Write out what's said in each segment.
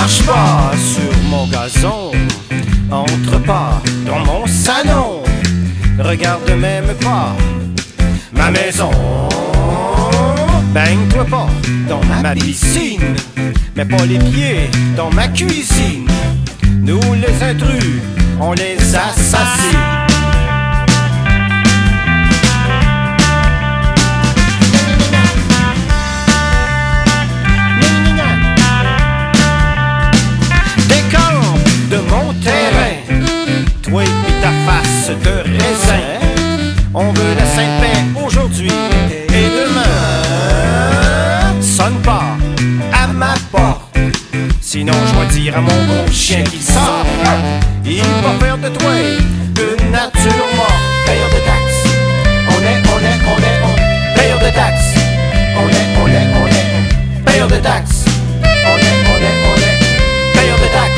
Marche pas sur mon gazon, entre pas dans mon salon, regarde même pas ma maison. Baigne-toi pas dans ma piscine, mets pas les pieds dans ma cuisine. Nous les intrus, on les assassine. De mon terrain, toi et ta face de raisin. On veut la sainte paix aujourd'hui et demain. Sonne pas à ma porte, sinon je vais dire à mon bon chien qu'il sort. Il va faire de toi une nature morte. Payeur de taxes, on payeur de taxes. On est payeur de taxes. On est payeur de taxes.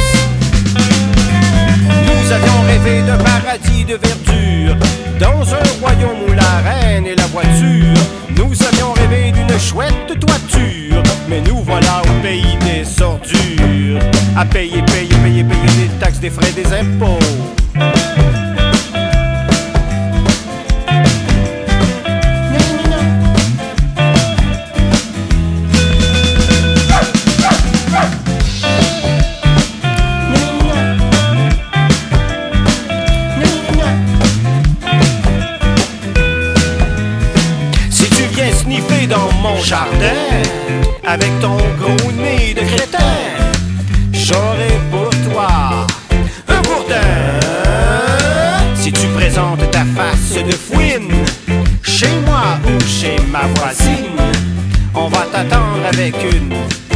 Nous avions rêvé d'un paradis de verdure, dans un royaume où la reine et la voiture. Nous avions rêvé d'une chouette toiture, mais nous voilà au pays des ordures. À payer des taxes, des frais, des impôts. Dans mon jardin, avec ton gros nez de crétin, j'aurai pour toi un bourdin. Si tu présentes ta face de fouine chez moi ou chez ma voisine, on va t'attendre avec une